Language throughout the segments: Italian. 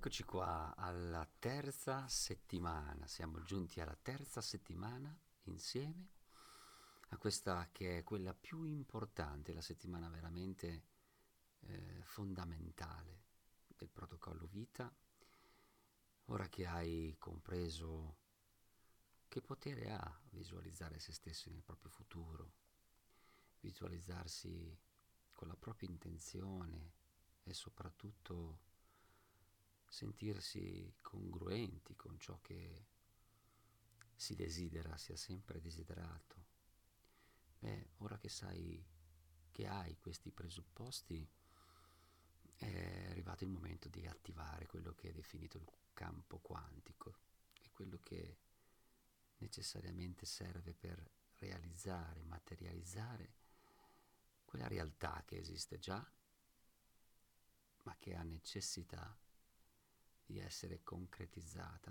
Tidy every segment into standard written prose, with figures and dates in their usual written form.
Eccoci qua alla terza settimana, siamo giunti alla terza settimana insieme a questa che è quella più importante, la settimana veramente fondamentale del protocollo vita. Ora che hai compreso che potere ha visualizzare se stessi nel proprio futuro, visualizzarsi con la propria intenzione e soprattutto sentirsi congruenti con ciò che si desidera, sia sempre desiderato. Ora che sai che hai questi presupposti, è arrivato il momento di attivare quello che è definito il campo quantico, è quello che necessariamente serve per realizzare, materializzare quella realtà che esiste già, ma che ha necessità di essere concretizzata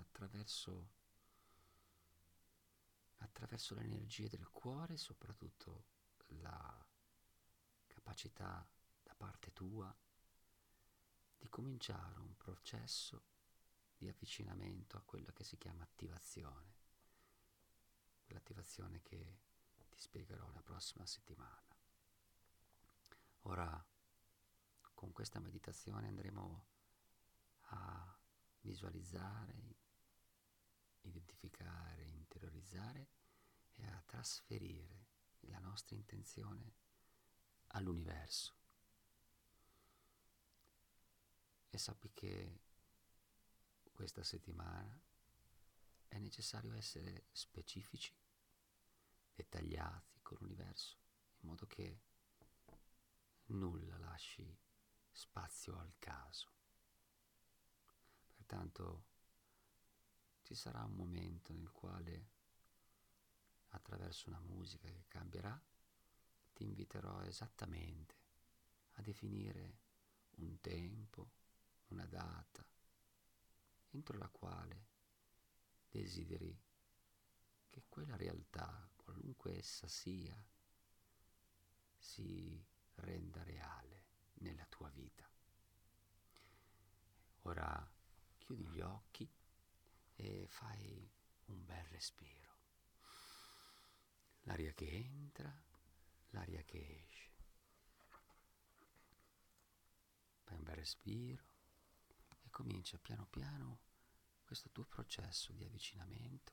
attraverso le energie del cuore, soprattutto la capacità da parte tua di cominciare un processo di avvicinamento a quella che si chiama attivazione, quell'attivazione che ti spiegherò la prossima settimana. Ora, con questa meditazione andremo a visualizzare, identificare, interiorizzare e a trasferire la nostra intenzione all'universo. E sappi che questa settimana è necessario essere specifici, dettagliati con l'universo, in modo che nulla lasci spazio al caso. Pertanto ci sarà un momento nel quale, attraverso una musica che cambierà, ti inviterò esattamente a definire un tempo, una data, entro la quale desideri che quella realtà, qualunque essa sia, si renda reale nella tua vita. Ora chiudi gli occhi e fai un bel respiro. L'aria che entra, l'aria che esce. Fai un bel respiro e comincia piano piano questo tuo processo di avvicinamento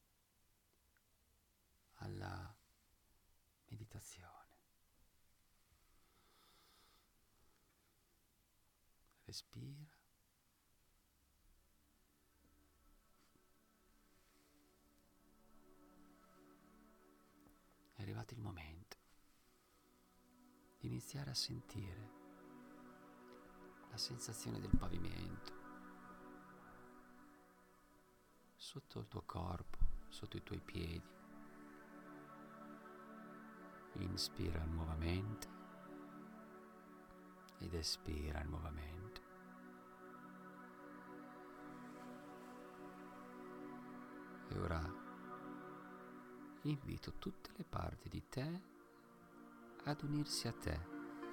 alla meditazione. Respira. È arrivato il momento di iniziare a sentire la sensazione del pavimento sotto il tuo corpo, sotto i tuoi piedi. Inspira nuovamente ed espira nuovamente. E ora invito tutte le parti di te ad unirsi a te.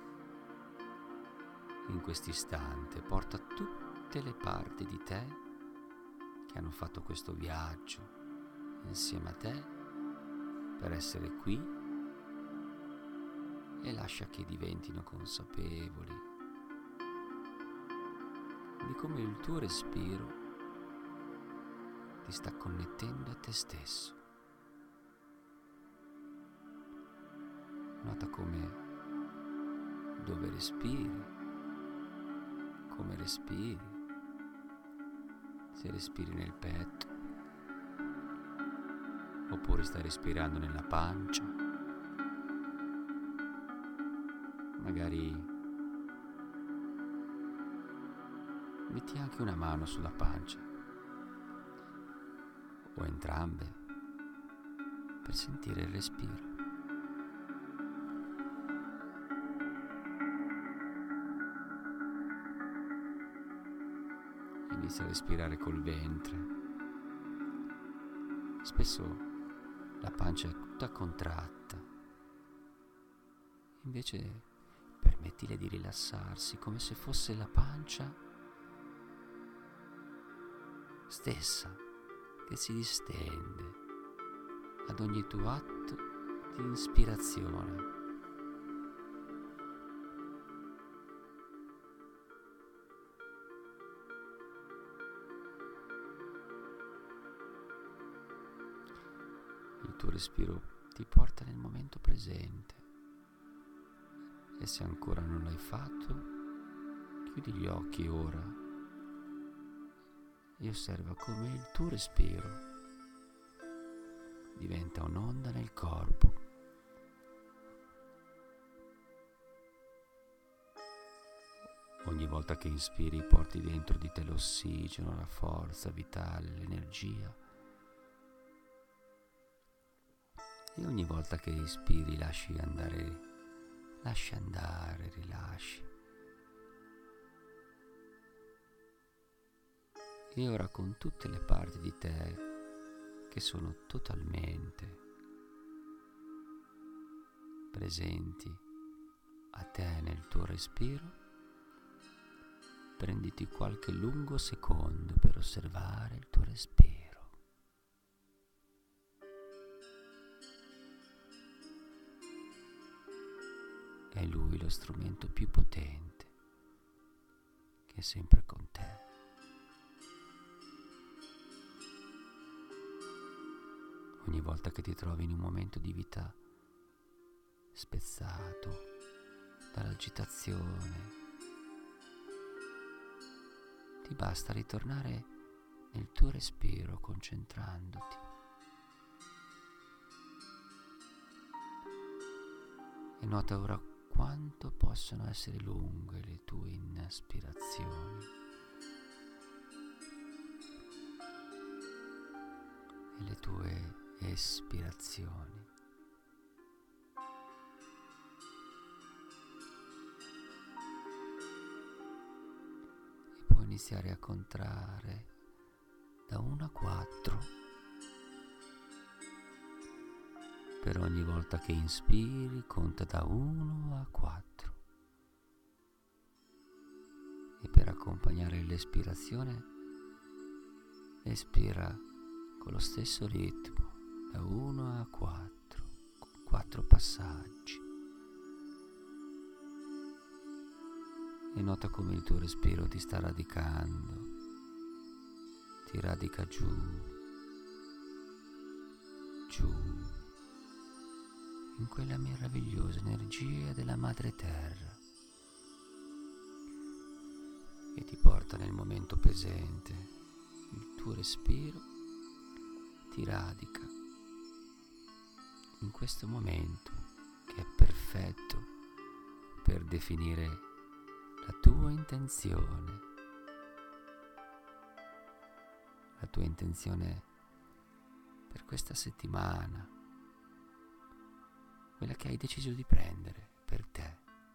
In questo istante porta tutte le parti di te che hanno fatto questo viaggio insieme a te per essere qui e lascia che diventino consapevoli di come il tuo respiro ti sta connettendo a te stesso. Nota dove respiri, come respiri, se respiri nel petto, oppure stai respirando nella pancia. Magari metti anche una mano sulla pancia, o entrambe, per sentire il respiro. Inizia a respirare col ventre. Spesso la pancia è tutta contratta. Invece permettile di rilassarsi come se fosse la pancia stessa che si distende ad ogni tuo atto di ispirazione. Il tuo respiro ti porta nel momento presente e se ancora non l'hai fatto, chiudi gli occhi ora e osserva come il tuo respiro diventa un'onda nel corpo. Ogni volta che inspiri porti dentro di te l'ossigeno, la forza vitale, l'energia. E ogni volta che ispiri lasci andare, rilasci. E ora con tutte le parti di te che sono totalmente presenti a te nel tuo respiro, prenditi qualche lungo secondo per osservare il tuo respiro. È lui lo strumento più potente che è sempre con te. Ogni volta che ti trovi in un momento di vita spezzato dall'agitazione, ti basta ritornare nel tuo respiro concentrandoti. E nota ora quanto possono essere lunghe le tue inspirazioni e le tue espirazioni. E puoi iniziare a contare da 1 a 4. Per ogni volta che inspiri, conta da 1 a 4. E per accompagnare l'espirazione, espira con lo stesso ritmo, da 1 a 4, con 4 passaggi. E nota come il tuo respiro ti sta radicando, ti radica giù, in quella meravigliosa energia della Madre Terra e ti porta nel momento presente. Il tuo respiro ti radica in questo momento che è perfetto per definire la tua intenzione per questa settimana, quella che hai deciso di prendere per te,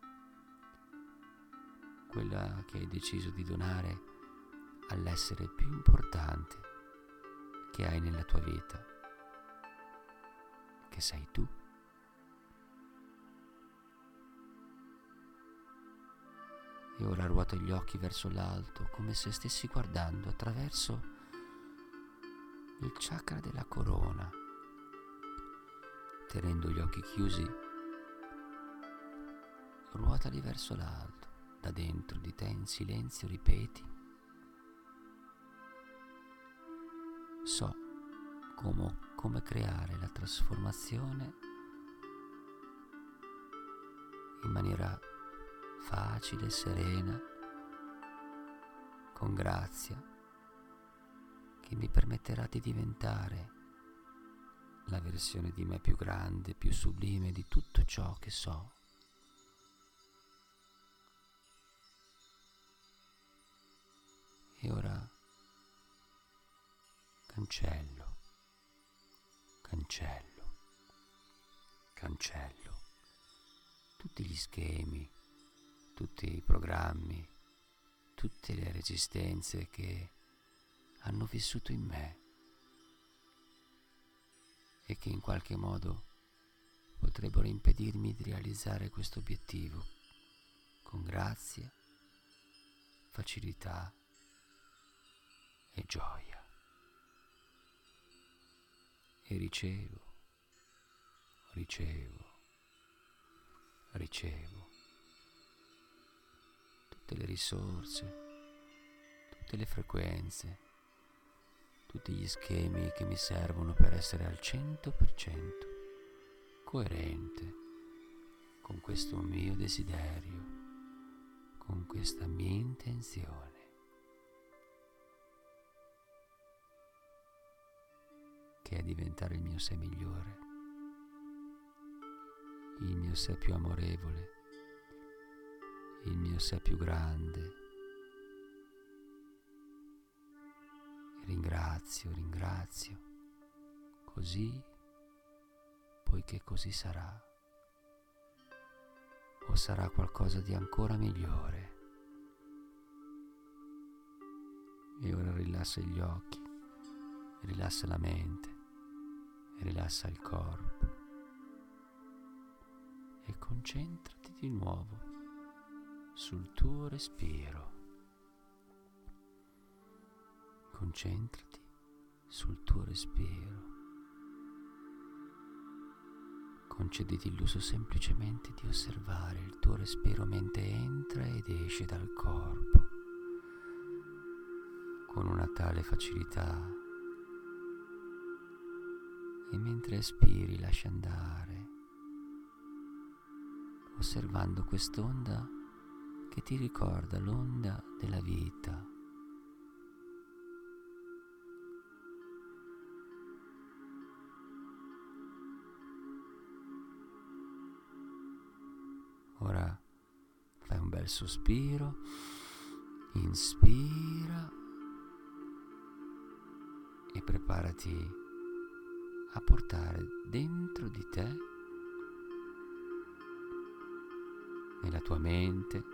quella che hai deciso di donare all'essere più importante che hai nella tua vita, che sei tu. E ora ruota gli occhi verso l'alto come se stessi guardando attraverso il chakra della corona. Tenendo gli occhi chiusi, ruotali verso l'alto, da dentro di te in silenzio ripeti: so come creare la trasformazione in maniera facile, serena, con grazia, che mi permetterà di diventare la versione di me più grande, più sublime di tutto ciò che so. E ora cancello tutti gli schemi, tutti i programmi, tutte le resistenze che hanno vissuto in me e che in qualche modo potrebbero impedirmi di realizzare questo obiettivo con grazia, facilità e gioia. e ricevo, ricevo, ricevo tutte le risorse, tutte le frequenze, tutti gli schemi che mi servono per essere al 100% coerente con questo mio desiderio, con questa mia intenzione. Che è diventare il mio sé migliore, il mio sé più amorevole, il mio sé più grande. E ringrazio, così, poiché così sarà, o sarà qualcosa di ancora migliore. E ora rilassa gli occhi, rilassa la mente, rilassa il corpo e concentrati di nuovo sul tuo respiro. Concentrati sul tuo respiro. Concediti il lusso semplicemente di osservare il tuo respiro mentre entra ed esce dal corpo con una tale facilità. E mentre espiri lascia andare, osservando quest'onda che ti ricorda l'onda della vita. Ora fai un bel sospiro, inspira e preparati a portare dentro di te, nella tua mente,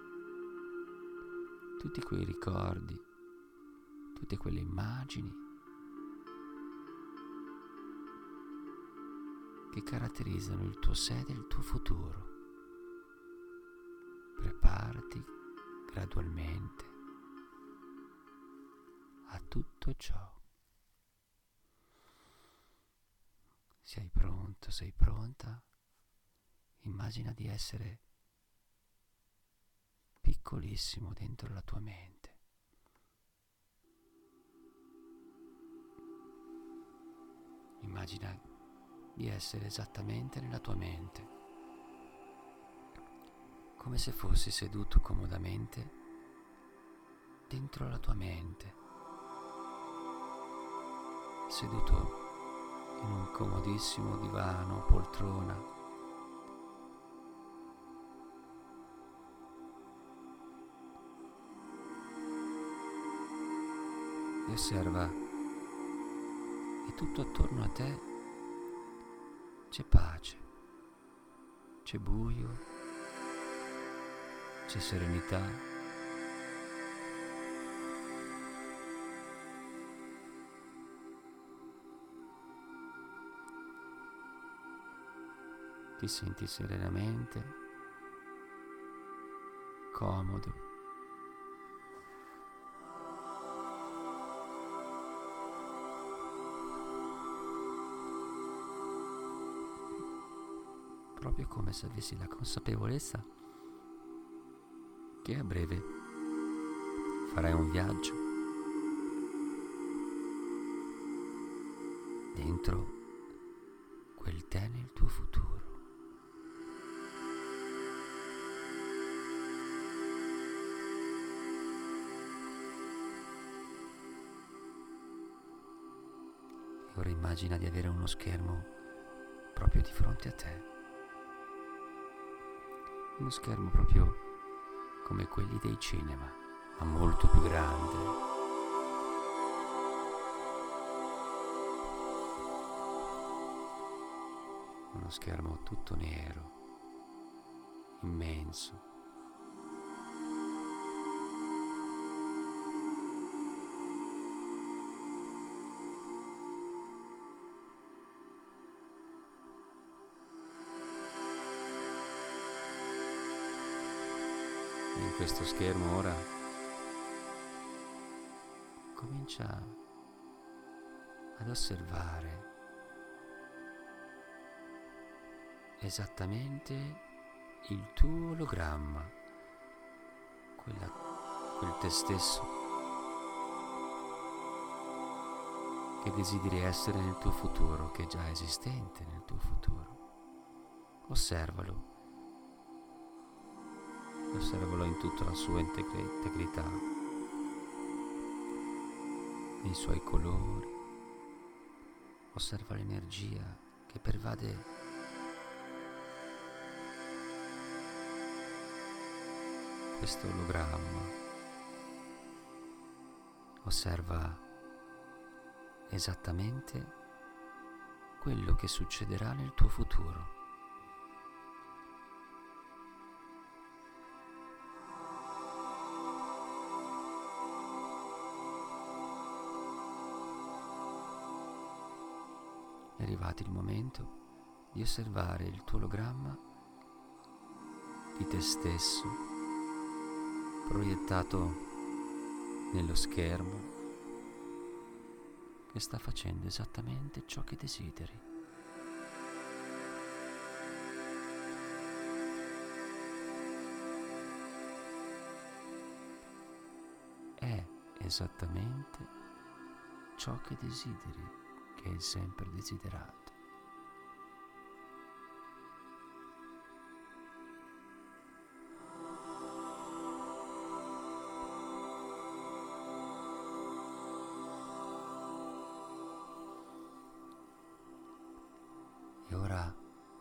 tutti quei ricordi, tutte quelle immagini che caratterizzano il tuo sé del tuo futuro. Preparati gradualmente a tutto ciò. Sei pronto, sei pronta? Immagina di essere piccolissimo dentro la tua mente. Immagina di essere esattamente nella tua mente, come se fossi seduto comodamente dentro la tua mente, seduto in un comodissimo divano o poltrona. E osserva che tutto attorno a te c'è pace, c'è buio, c'è serenità. Ti senti serenamente, comodo. Proprio come se avessi la consapevolezza che a breve farai un viaggio dentro quel te nel tuo futuro. Ora immagina di avere uno schermo proprio di fronte a te. Uno schermo proprio come quelli dei cinema, ma molto più grande. Uno schermo tutto nero, immenso. In questo schermo ora comincia ad osservare esattamente il tuo ologramma, quel te stesso che desideri essere nel tuo futuro, che è già esistente nel tuo futuro. Osservalo in tutta la sua integrità, nei suoi colori. Osserva l'energia che pervade questo ologramma. Osserva esattamente quello che succederà nel tuo futuro. È arrivato il momento di osservare il tuo ologramma di te stesso proiettato nello schermo che sta facendo esattamente ciò che desideri. È esattamente ciò che desideri, che hai sempre desiderato. E ora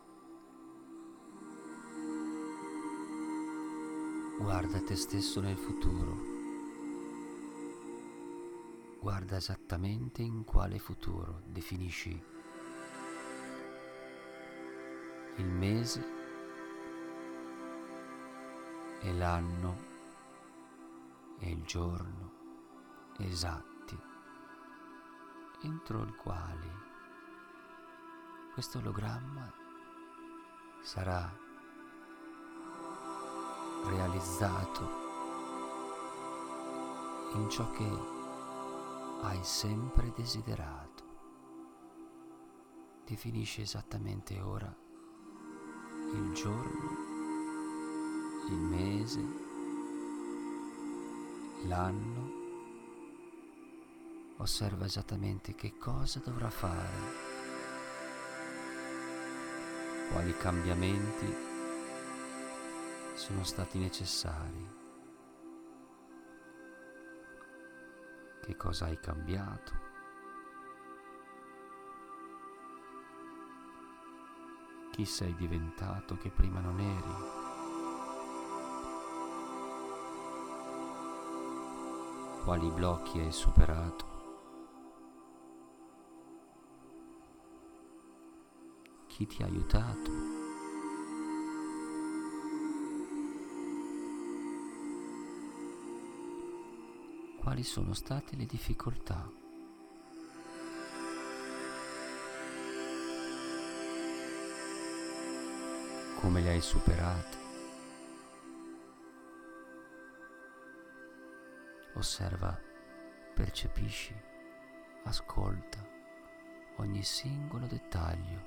guarda te stesso nel futuro. Guarda esattamente in quale futuro. Definisci il mese e l'anno e il giorno esatti entro il quale questo ologramma sarà realizzato in ciò che hai sempre desiderato. Definisci esattamente ora il giorno, il mese, l'anno. Osserva esattamente che cosa dovrà fare, quali cambiamenti sono stati necessari, che cosa hai cambiato, chi sei diventato che prima non eri, quali blocchi hai superato, chi ti ha aiutato. Quali sono state le difficoltà? Come le hai superate? Osserva, percepisci, ascolta ogni singolo dettaglio.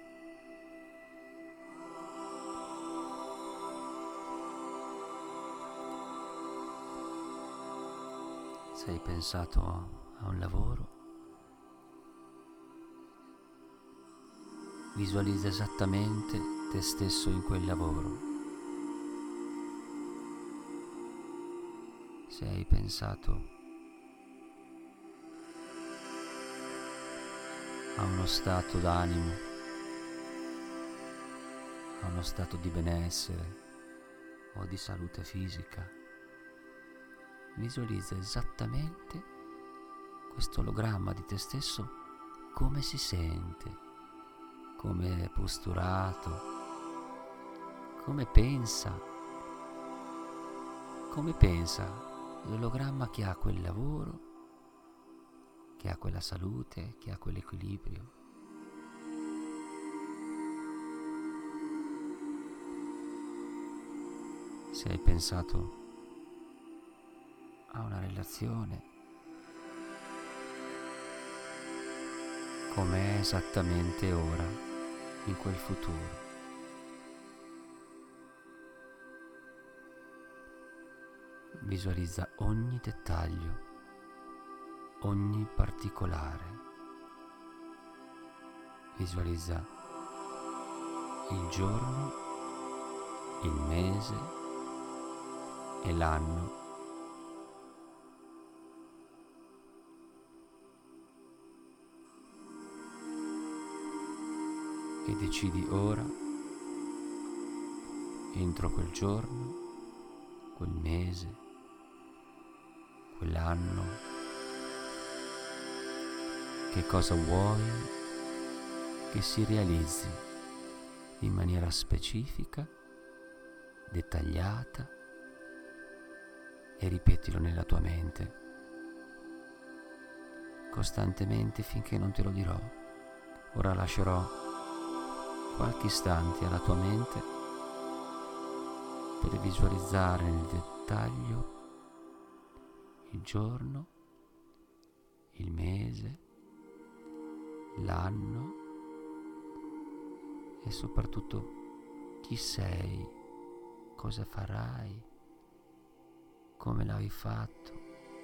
Se hai pensato a un lavoro, visualizza esattamente te stesso in quel lavoro. Se hai pensato a uno stato d'animo, a uno stato di benessere o di salute fisica, visualizza esattamente questo ologramma di te stesso, come si sente, come è posturato, come pensa l'ologramma che ha quel lavoro, che ha quella salute, che ha quell'equilibrio. Se hai pensato a una relazione, com'è esattamente ora, in quel futuro. Visualizza ogni dettaglio, ogni particolare. Visualizza il giorno, il mese e l'anno. E decidi ora, entro quel giorno, quel mese, quell'anno, che cosa vuoi che si realizzi in maniera specifica, dettagliata, e ripetilo nella tua mente costantemente finché non te lo dirò. Ora lascerò qualche istante alla tua mente per visualizzare nel dettaglio il giorno, il mese, l'anno e soprattutto chi sei, cosa farai, come l'hai fatto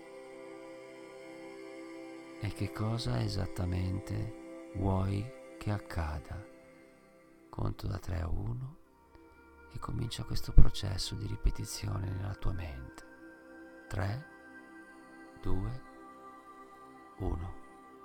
e che cosa esattamente vuoi che accada. Conto da 3 a 1 e comincia questo processo di ripetizione nella tua mente. 3, 2, 1.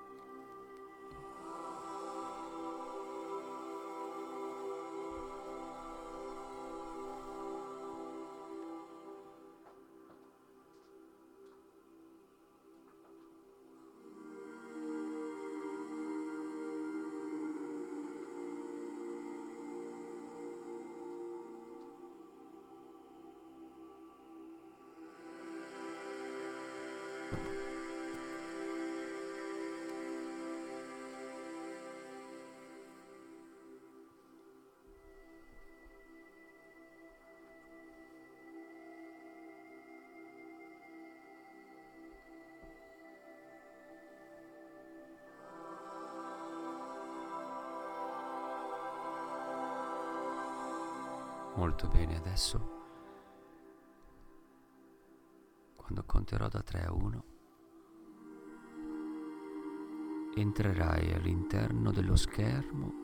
Molto bene, adesso quando conterò da 3 a 1 entrerai all'interno dello schermo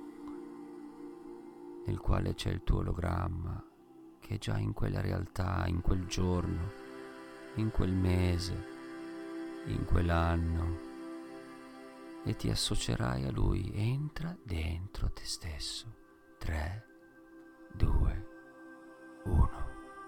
nel quale c'è il tuo ologramma che è già in quella realtà, in quel giorno, in quel mese, in quell'anno, e ti associerai a lui. Entra dentro te stesso. 3, 2, 1.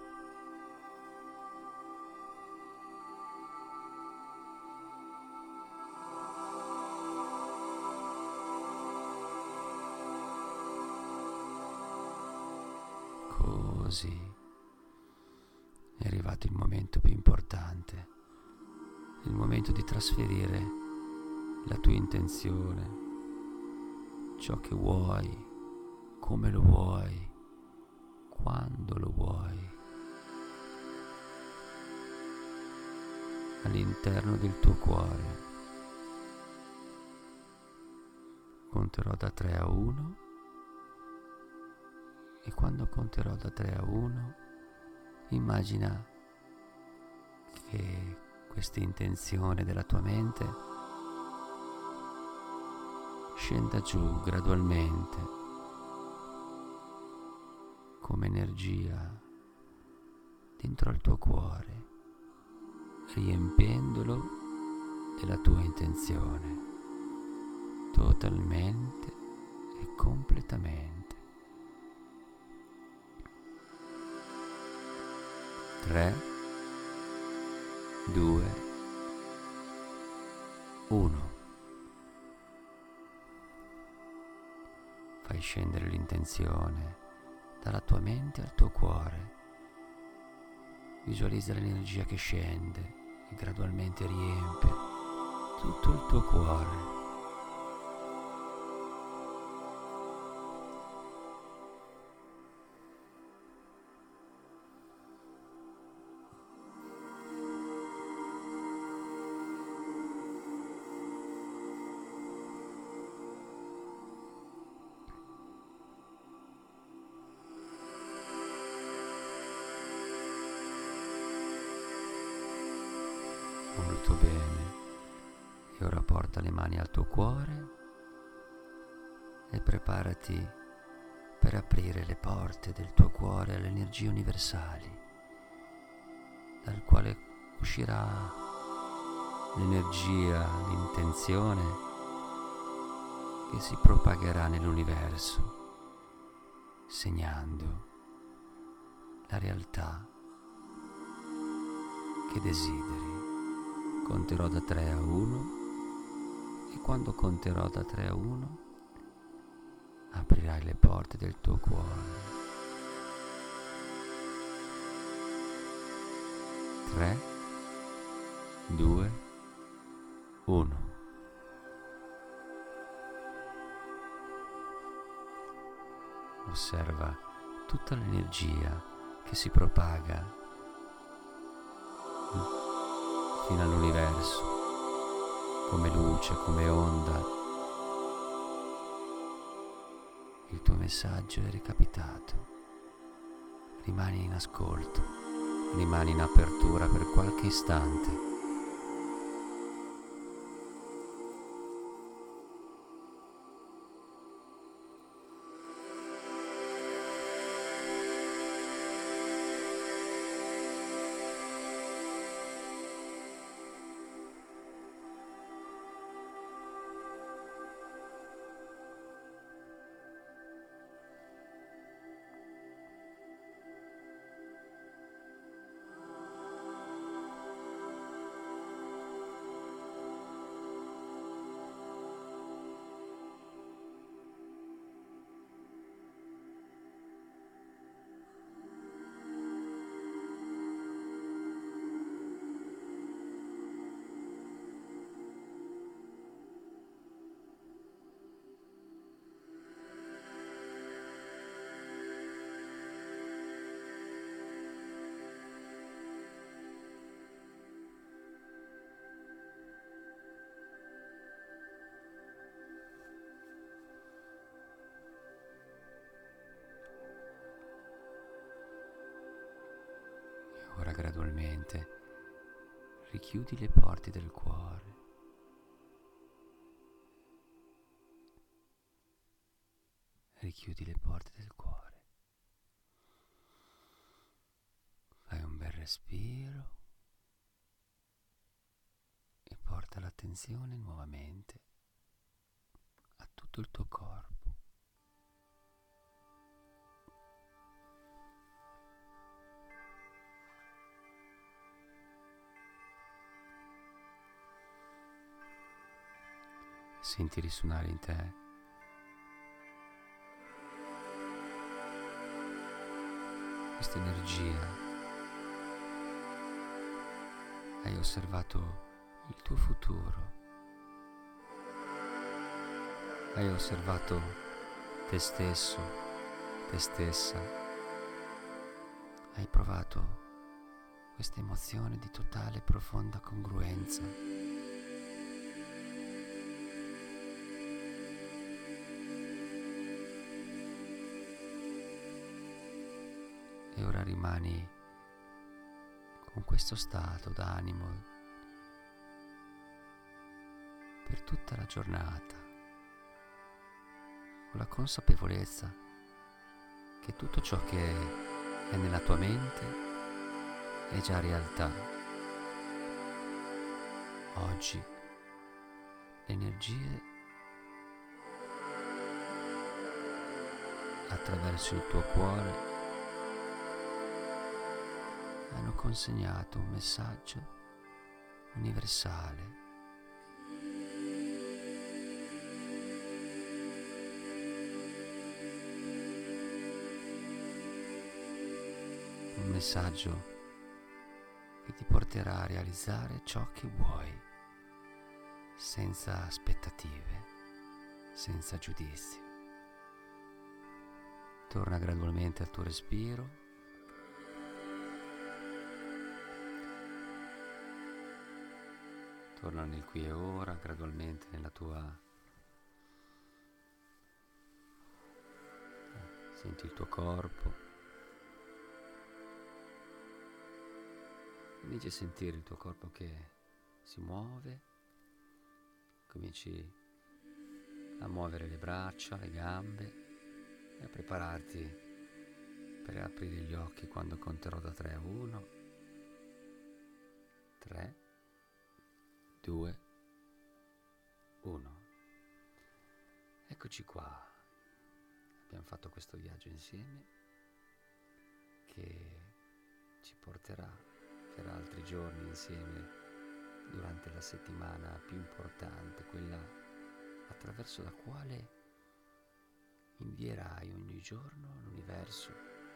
Così è arrivato il momento più importante, il momento di trasferire la tua intenzione, ciò che vuoi, come lo vuoi, quando lo vuoi, all'interno del tuo cuore. Conterò da 3 a 1 e quando conterò da 3 a 1 immagina che questa intenzione della tua mente scenda giù gradualmente come energia dentro al tuo cuore, riempiendolo della tua intenzione totalmente e completamente. 3, 2, 1. Fai scendere l'intenzione dalla tua mente al tuo cuore. Visualizza l'energia che scende e gradualmente riempie tutto il tuo cuore. porta le mani al tuo cuore e preparati per aprire le porte del tuo cuore alle energie universali, dal quale uscirà l'energia, l'intenzione che si propagherà nell'universo, segnando la realtà che desideri. Conterò da 3 a 1 e quando conterò da 3 a 1 aprirai le porte del tuo cuore. 3, 2, 1. Osserva tutta l'energia che si propaga fino all'universo, come luce, come onda. Il tuo messaggio è recapitato. Rimani in ascolto, rimani in apertura per qualche istante. Ora gradualmente richiudi le porte del cuore. Richiudi le porte del cuore. Fai un bel respiro e porta l'attenzione nuovamente a tutto il tuo corpo. Senti risuonare in te questa energia. Hai osservato il tuo futuro. Hai osservato te stesso, te stessa. Hai provato questa emozione di totale e profonda congruenza. E ora rimani con questo stato d'animo per tutta la giornata, con la consapevolezza che tutto ciò che è nella tua mente è già realtà. Oggi le energie attraverso il tuo cuore hanno consegnato un messaggio universale. Un messaggio che ti porterà a realizzare ciò che vuoi, senza aspettative, senza giudizi. Torna gradualmente al tuo respiro. Torna nel qui e ora, gradualmente nella tua... Senti il tuo corpo. Inizi a sentire il tuo corpo che si muove, cominci a muovere le braccia, le gambe e a prepararti per aprire gli occhi quando conterò da 3 a 1. 3, 2, 1. Eccoci qua. Abbiamo fatto questo viaggio insieme che ci porterà per altri giorni insieme durante la settimana più importante, quella attraverso la quale invierai ogni giorno all'universo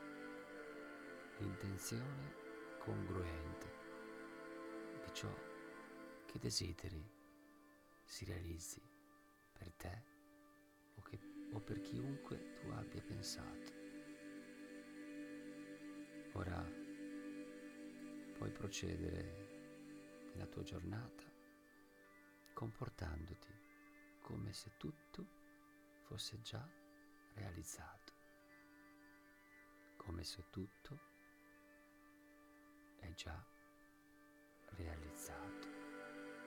l'intenzione congruente di ciò che desideri si realizzi per te o per chiunque tu abbia pensato. Ora puoi procedere nella tua giornata comportandoti come se tutto fosse già realizzato, come se tutto è già realizzato.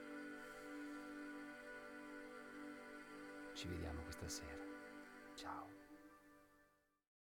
Ci vediamo questa sera. Ciao.